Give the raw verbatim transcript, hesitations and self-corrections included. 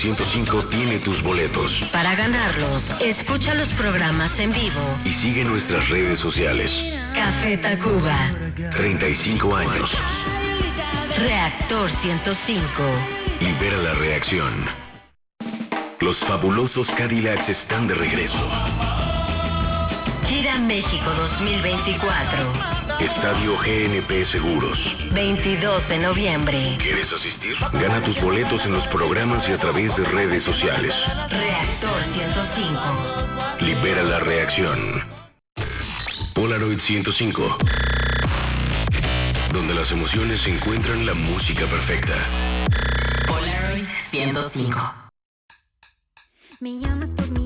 ciento cinco tiene tus boletos. Para ganarlos, escucha los programas en vivo y sigue nuestras redes sociales. Café Tacuba. treinta y cinco años. Reactor ciento cinco. Libera la reacción. Los fabulosos Cadillacs están de regreso. Gira México dos mil veinticuatro. Estadio G N P Seguros. veintidós de noviembre. ¿Quieres asistir? Gana tus boletos en los programas y a través de redes sociales. Reactor ciento cinco. Libera la reacción. Polaroid ciento cinco. Donde las emociones encuentran la música perfecta. Polaroid ciento cinco. Me llamas por mi